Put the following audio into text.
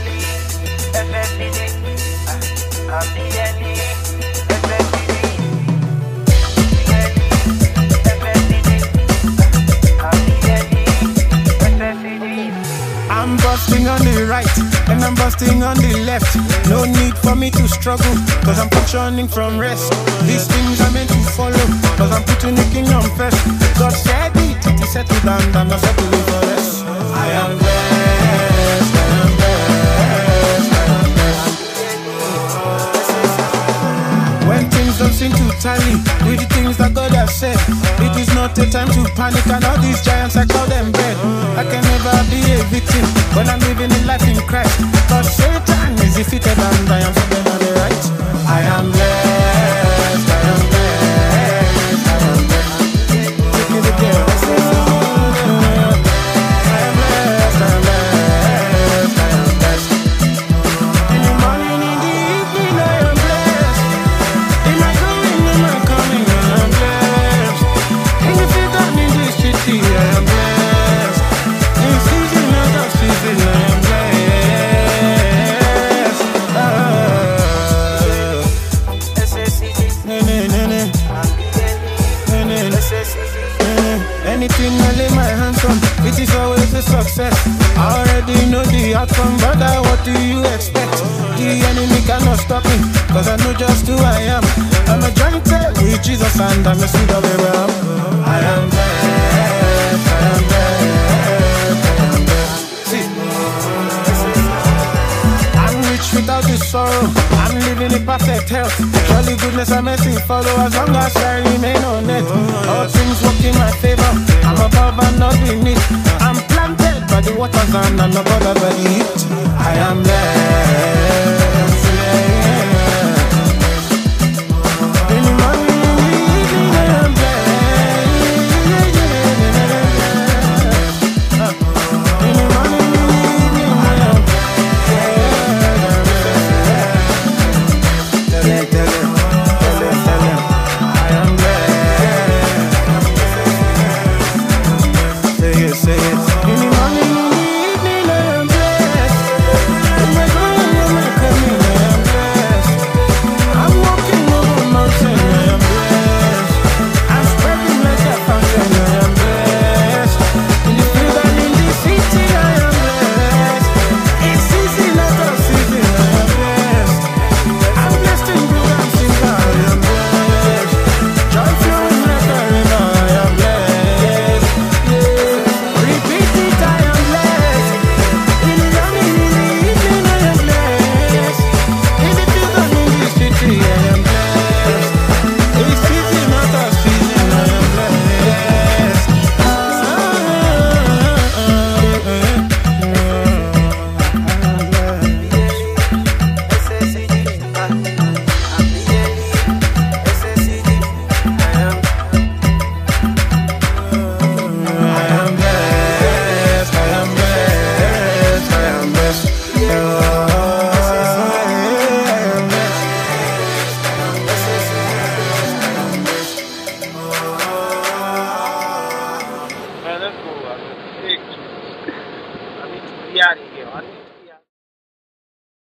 I'm busting on the right and I'm busting on the left. No need for me to struggle, cause I'm functioning from rest. These things are meant to follow, cause I'm putting the kingdom first. God said it is settled down, I'm not settling for less. I am blessed, I am blessed, I am blessed. When things don't seem to tally with the things that God has said, it is not a time to panic, and all these giants I call them bread. I can never be a victim when I'm living a life in Christ, cause Satan is defeated and I am seated on the right. I am blessed, I am blessed, I am blessed. Take me to there. I am blessed, I am blessed, I am blessed. In the morning, in the evening, I am blessed. In my going, in my coming, I am blessed. In the field and in the city, I am blessed. In season and out of season, I am blessed. Anything I lay my hands on, it is always a success. I already know the outcome, brother, what do you expect? The enemy cannot stop me, cause I know just who I am. I'm a jointed with Jesus and I'm a seed of Abraham. I am blessed, I am blessed, I am blessed. See, I'm rich without the sorrow, I'm living in perfect health. Surely goodness and mercy follow as long as I remain on it. All things work in my favor, I'm above and not beneath. I'm planted by the waters and I'm not bothered by the heat. I am blessed.